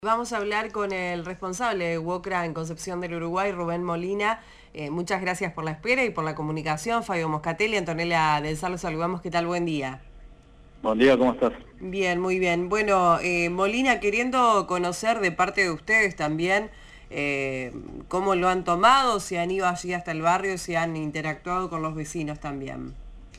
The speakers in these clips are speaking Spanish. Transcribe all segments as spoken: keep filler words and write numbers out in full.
Vamos a hablar con el responsable de WOCRA en Concepción del Uruguay, Rubén Molina. Eh, muchas gracias por la espera y por la comunicación. Fabio Moscatelli, Antonella del Sal, los saludamos. ¿Qué tal? Buen día. Buen día, ¿cómo estás? Bien, muy bien. Bueno, eh, Molina, queriendo conocer de parte de ustedes también eh, cómo lo han tomado, si han ido allí hasta el barrio, si han interactuado con los vecinos también.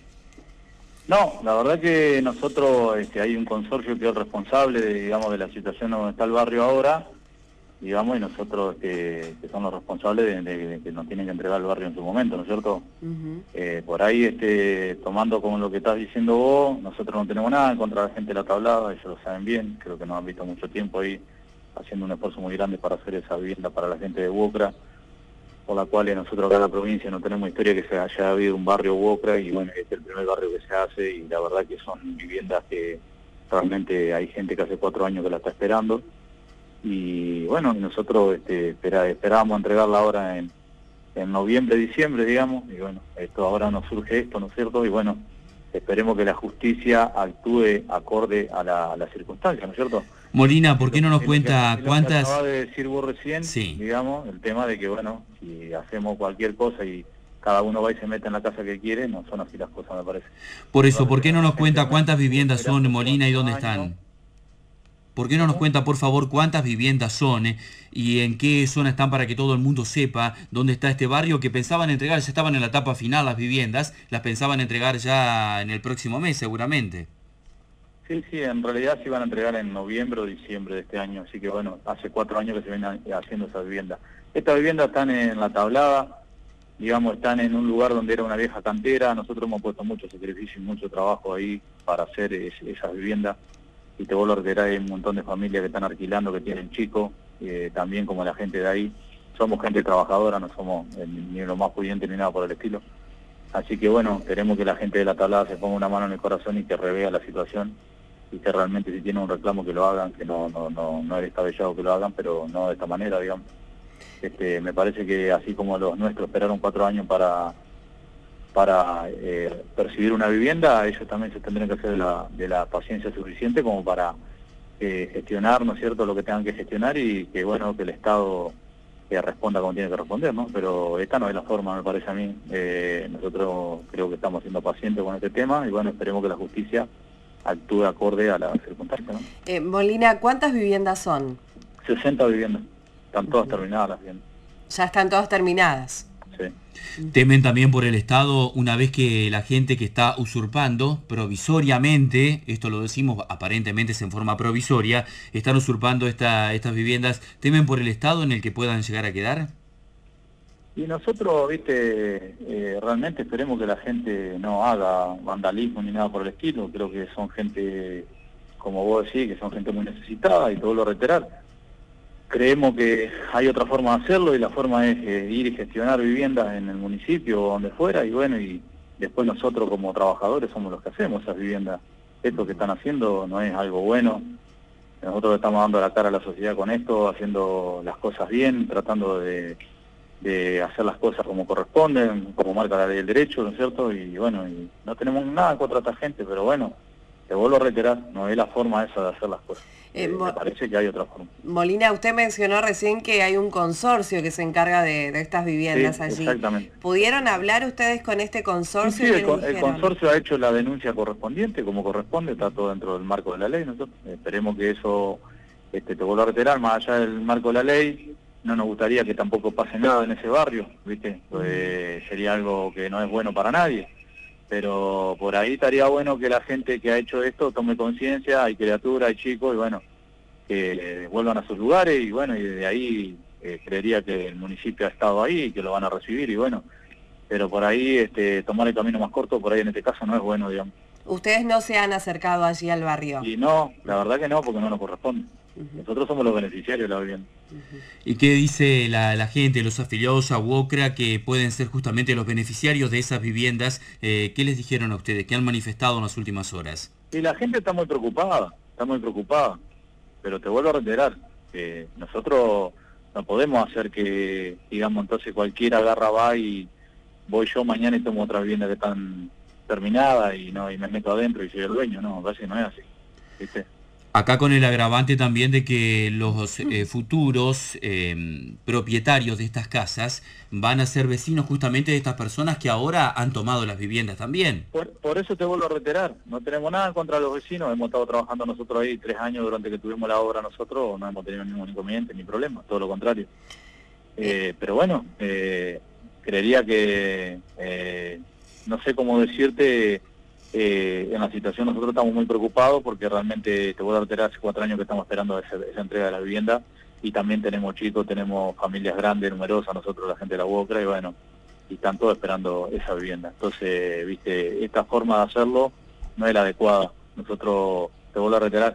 No, la verdad que nosotros, este, hay un consorcio que es responsable, de, digamos, de la situación donde está el barrio ahora, digamos, y nosotros este, que son los responsables de, de- de que nos tienen que entregar el barrio en su momento, ¿no es cierto? Ujú. Eh, por ahí, este, tomando como lo que estás diciendo vos, nosotros no tenemos nada en contra de la gente de la Tablada, ellos lo saben bien, creo que nos han visto mucho tiempo ahí haciendo un esfuerzo muy grande para hacer esa vivienda para la gente de WOCRA, por la cual nosotros acá en la provincia no tenemos historia que se haya habido un barrio WOCRA y bueno, este es el primer barrio que se hace y la verdad que son viviendas que realmente hay gente que hace cuatro años que la está esperando y bueno, nosotros este, espera, esperábamos entregarla ahora en, en noviembre, diciembre, digamos, y bueno, esto ahora nos surge esto, ¿no es cierto? Y bueno, esperemos que la justicia actúe acorde a la, a la circunstancia, ¿no es cierto? Molina, Es ¿por qué lo, no nos es lo que, cuenta es lo que cuántas? acabas de decir vos recién, Sí, digamos, el tema de que, bueno, si hacemos cualquier cosa y cada uno va y se mete en la casa que quiere, no son así las cosas, me parece. por El eso, barrio ¿por qué tiene no una nos gente cuenta nuestra cuántas que estuvo viviendas son, esperando Molina, y cuatro dónde años. están? ¿Por qué no nos ¿Cómo? cuenta, por favor, cuántas viviendas son eh, y en qué zona están para que todo el mundo sepa dónde está este barrio que pensaban entregar, ya estaban en la etapa final las viviendas, las pensaban entregar ya en el próximo mes seguramente? Sí, sí, en realidad se iban a entregar en noviembre o diciembre de este año, así que bueno, hace cuatro años que se vienen haciendo esas viviendas. Estas viviendas están en la Tablada, digamos, están en un lugar donde era una vieja cantera, nosotros hemos puesto mucho sacrificio y mucho trabajo ahí para hacer es, esas viviendas, y te vuelvo a reiterar, hay un montón de familias que están alquilando, que tienen chicos, eh, también como la gente de ahí, somos gente trabajadora, no somos eh, ni lo más pudiente ni nada por el estilo, así que bueno, queremos que la gente de la Tablada se ponga una mano en el corazón y que revea la situación, y que realmente si tienen un reclamo que lo hagan, que no, no, no, no es descabellado que lo hagan, pero no de esta manera, digamos. Este, me parece que así como los nuestros esperaron cuatro años para para eh, percibir una vivienda, ellos también se tendrían que hacer de la, de la paciencia suficiente como para eh, gestionar, ¿no es cierto?, lo que tengan que gestionar y que, bueno, que el Estado eh, responda como tiene que responder, ¿no? Pero esta no es la forma, me parece a mí. Eh, nosotros creo que estamos siendo pacientes con este tema y, bueno, esperemos que la justicia actúe acorde a las circunstancias, ¿no? Eh, Molina, ¿cuántas viviendas son? sesenta viviendas, están todas terminadas las viviendas, Ya están todas terminadas. sí. Temen también por el Estado una vez que la gente que está usurpando provisoriamente, esto lo decimos aparentemente es en forma provisoria, están usurpando esta, estas viviendas, ¿temen por el Estado en el que puedan llegar a quedar? Y nosotros, viste, eh, realmente esperemos que la gente no haga vandalismo ni nada por el estilo, creo que son gente, como vos decís, que son gente muy necesitada y todo lo reiterar. Creemos que hay otra forma de hacerlo y la forma es eh, ir y gestionar viviendas en el municipio o donde fuera y bueno, y después nosotros como trabajadores somos los que hacemos esas viviendas. Esto que están haciendo no es algo bueno, nosotros estamos dando la cara a la sociedad con esto, haciendo las cosas bien, tratando de de hacer las cosas como corresponden, como marca la ley del derecho, ¿no es cierto? Y bueno, y no tenemos nada contra esta gente, pero bueno, te vuelvo a reiterar, no es la forma esa de hacer las cosas. Eh, Eh, me Mo- parece que hay otra forma. Molina, usted mencionó recién que hay un consorcio que se encarga de, de estas Sí, viviendas allí. exactamente. ¿Pudieron hablar ustedes con este Sí, consorcio sí, y qué el, les con- el dijeron? consorcio ha hecho la denuncia correspondiente, como corresponde, está todo dentro del marco de la ley, nosotros esperemos que eso, este, te vuelvo a reiterar, más allá del marco de la ley, no nos gustaría que tampoco pase nada en ese barrio, ¿viste? Pues sería algo que no es bueno para nadie, pero por ahí estaría bueno que la gente que ha hecho esto tome conciencia, hay criaturas, hay chicos, y bueno, que vuelvan a sus lugares, y bueno, y de ahí eh, creería que el municipio ha estado ahí y que lo van a recibir, y bueno, pero por ahí este, tomar el camino más corto, por ahí en este caso no es bueno, digamos. Ustedes no se han acercado allí al barrio. Y no, la verdad que no, porque no nos corresponde. Ujú, Nosotros somos los beneficiarios de la vivienda. ujú. ¿Y qué dice la, la gente, los afiliados a WOCRA que pueden ser justamente los beneficiarios de esas viviendas? Eh, ¿Qué les dijeron a ustedes? ¿Qué han manifestado en las últimas horas? Y la gente está muy preocupada, está muy preocupada, pero te vuelvo a reiterar, que nosotros no podemos hacer que, digamos, entonces cualquiera agarra, va y voy yo mañana y tomo otra vivienda que están terminada y no y me meto adentro y soy el dueño, no, casi no es así, ¿viste? Acá con el agravante también de que los eh, futuros eh, propietarios de estas casas van a ser vecinos justamente de estas personas que ahora han tomado las viviendas también. Por, por eso te vuelvo a reiterar, no tenemos nada contra los vecinos, hemos estado trabajando nosotros ahí tres años durante que tuvimos la obra nosotros, no hemos tenido ningún inconveniente ni problema, todo lo contrario. Eh, pero bueno, eh, creería que, eh, no sé cómo decirte, eh, en la situación nosotros estamos muy preocupados porque realmente, te voy a reiterar, hace cuatro años que estamos esperando esa, esa entrega de la vivienda y también tenemos chicos, tenemos familias grandes, numerosas, nosotros la gente de la UOCRA y bueno, y están todos esperando esa vivienda. Entonces, viste, esta forma de hacerlo no es la adecuada. Nosotros, te vuelvo a reiterar,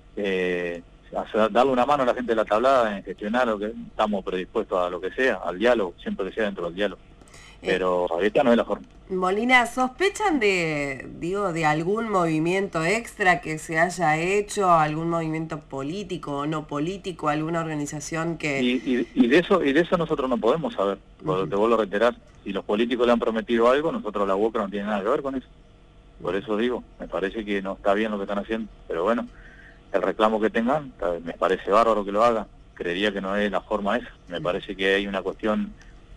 eh, hacer, darle una mano a la gente de la tablada en gestionar lo que estamos predispuestos a lo que sea, al diálogo, siempre que sea dentro del diálogo. Pero esta no es la forma. Molina, ¿sospechan de, digo, de algún movimiento extra que se haya hecho, algún movimiento político o no político, alguna organización que... Y, y, y de eso y de eso nosotros no podemos saber, porque uh-huh. te vuelvo a reiterar, si los políticos le han prometido algo, nosotros la UOCRA no tiene nada que ver con eso. Por eso digo, me parece que no está bien lo que están haciendo, pero bueno, el reclamo que tengan, me parece bárbaro que lo hagan, creería que no es la forma esa, me parece que hay una cuestión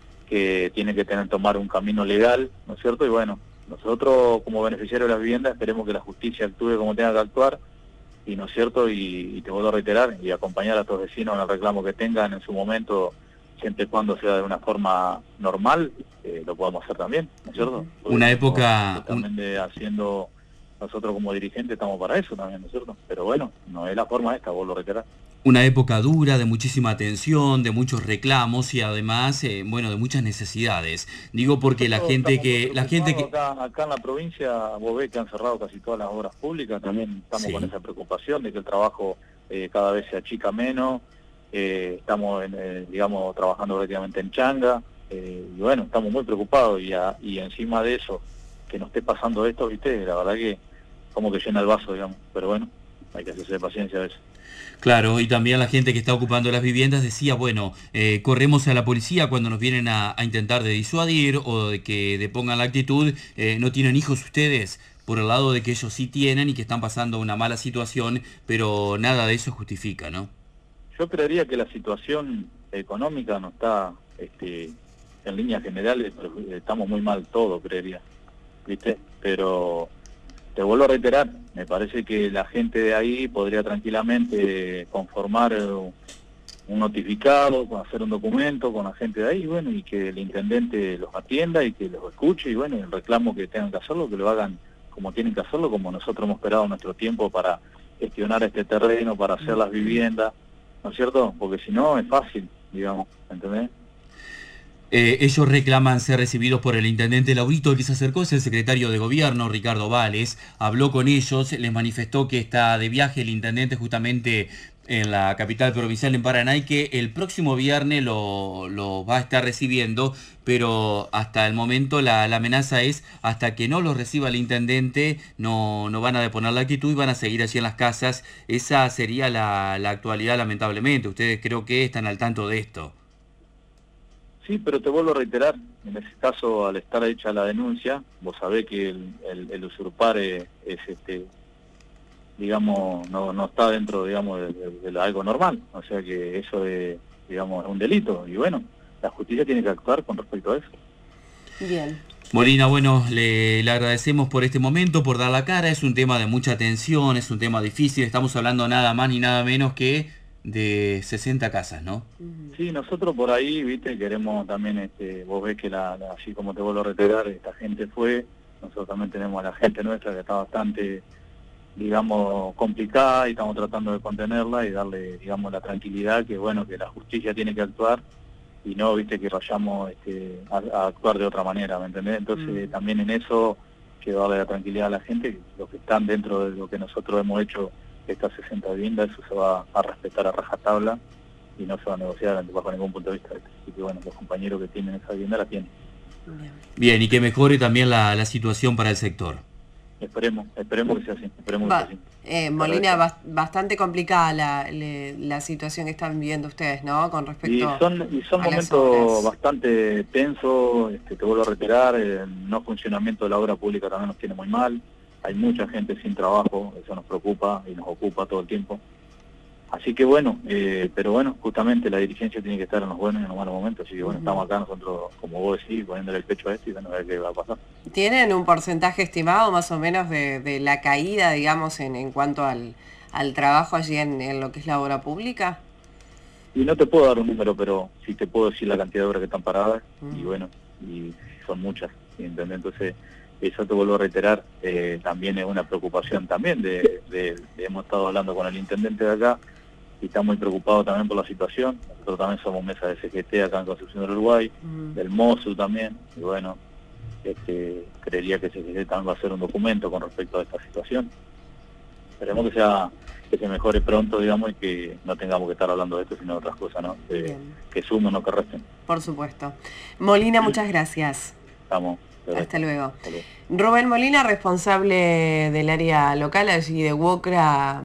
que tiene que tener tomar un camino legal, ¿no es cierto? Y bueno, nosotros como beneficiarios de las viviendas esperemos que la justicia actúe como tenga que actuar, y ¿no es cierto? Y, y te vuelvo a reiterar, y acompañar a estos vecinos en el reclamo que tengan en su momento, siempre y cuando sea de una forma normal, eh, lo podamos hacer también, ¿no es cierto? Porque una época... También de haciendo, nosotros como dirigentes estamos para eso también, ¿no es cierto? Pero bueno, no es la forma esta, vuelvo a reiterar. Una época dura, de muchísima tensión, de muchos reclamos y además, eh, bueno, de muchas necesidades. Digo porque la gente que... la gente que acá, acá en la provincia, vos ves que han cerrado casi todas las obras públicas, también estamos sí. con esa preocupación de que el trabajo eh, cada vez se achica menos, eh, estamos, en, eh, digamos, trabajando prácticamente en changa, eh, y bueno, estamos muy preocupados y, a, y encima de eso, que nos esté pasando esto, viste, la verdad que como que llena el vaso, digamos, pero bueno, hay que hacerse paciencia a veces. Claro, y también la gente que está ocupando las viviendas decía, bueno, eh, corremos a la policía cuando nos vienen a, a intentar de disuadir o de que depongan la actitud, eh, no tienen hijos ustedes, por el lado de que ellos sí tienen y que están pasando una mala situación, pero nada de eso justifica, ¿no? Yo creería que la situación económica no está, este, en líneas generales, estamos muy mal todo, creería, ¿viste? Pero... te vuelvo a reiterar, me parece que la gente de ahí podría tranquilamente conformar un notificado, hacer un documento con la gente de ahí, y bueno, y que el intendente los atienda y que los escuche, y bueno, el reclamo que tengan que hacerlo, que lo hagan como tienen que hacerlo, como nosotros hemos esperado nuestro tiempo para gestionar este terreno, para hacer las viviendas, ¿no es cierto? Porque si no, es fácil, digamos, ¿entendés? Eh, ellos reclaman ser recibidos por el intendente Laurito, el que se acercó es el secretario de gobierno, Ricardo Vales, habló con ellos, les manifestó que está de viaje el intendente justamente en la capital provincial en Paraná y que el próximo viernes lo, lo va a estar recibiendo, pero hasta el momento la, la amenaza es hasta que no lo reciba el intendente no, no van a deponer la actitud y van a seguir allí en las casas. Esa sería la, la actualidad, lamentablemente. Ustedes creo que están al tanto de esto. Sí, pero te vuelvo a reiterar, en ese caso, al estar hecha la denuncia, vos sabés que el, el, el usurpar es, es este, digamos, no, no está dentro, digamos, de, de, de algo normal, o sea que eso es, digamos, es un delito, y bueno, la justicia tiene que actuar con respecto a eso. Bien. Molina, bueno, le, le agradecemos por este momento, por dar la cara, es un tema de mucha tensión, es un tema difícil, estamos hablando nada más ni nada menos que de sesenta casas, ¿no? Sí, nosotros por ahí, viste, queremos también, este, vos ves que la, la, así como te vuelvo a reiterar, esta gente fue, nosotros también tenemos a la gente nuestra que está bastante, digamos, complicada y estamos tratando de contenerla y darle, digamos, la tranquilidad que, bueno, que la justicia tiene que actuar y no, viste, que vayamos este, a, a actuar de otra manera, ¿me entendés? Entonces, mm. también en eso, quiero darle la tranquilidad a la gente, los que están dentro de lo que nosotros hemos hecho, estas sesenta viviendas, eso se va a respetar a rajatabla y no se va a negociar bajo ningún punto de vista. Así que bueno, los compañeros que tienen esa vivienda la tienen. Bien, Bien y que mejore también la, la situación para el sector. Esperemos, esperemos que sea así. Esperemos Va, que sea así. Eh, Molina, ba bastante complicada la, le, la situación que están viviendo ustedes, ¿no? Con respecto y son, y son a momentos bastante tensos, este, te vuelvo a reiterar, el no funcionamiento de la obra pública también nos tiene muy mal. hay mucha gente sin trabajo, eso nos preocupa y nos ocupa todo el tiempo. Así que bueno, eh, pero bueno, justamente la dirigencia tiene que estar en los buenos y en los malos momentos, así que bueno, uh-huh. estamos acá nosotros, como vos decís, poniéndole el pecho a esto y bueno, a ver qué va a pasar. ¿Tienen un porcentaje estimado más o menos de, de la caída, digamos, en, en cuanto al, al trabajo allí en, en lo que es la obra pública? Y no te puedo dar un número, pero sí te puedo decir la cantidad de obras que están paradas, uh-huh. y bueno, y son muchas, ¿entendés? Entonces, eso te vuelvo a reiterar, eh, también es una preocupación también, de, de, de hemos estado hablando con el intendente de acá, y está muy preocupado también por la situación. Nosotros también somos mesa de C G T acá en Concepción del Uruguay, uh-huh. del MOSU también, y bueno, este, creería que C G T también va a hacer un documento con respecto a esta situación. Esperemos que sea que se mejore pronto, digamos, y que no tengamos que estar hablando de esto, sino de otras cosas, ¿no? Que, que sumen, no que resten. Por supuesto. Molina, muchas gracias. Estamos. Hasta luego. Hasta luego. Rubén Molina, responsable del área local allí de Wocra.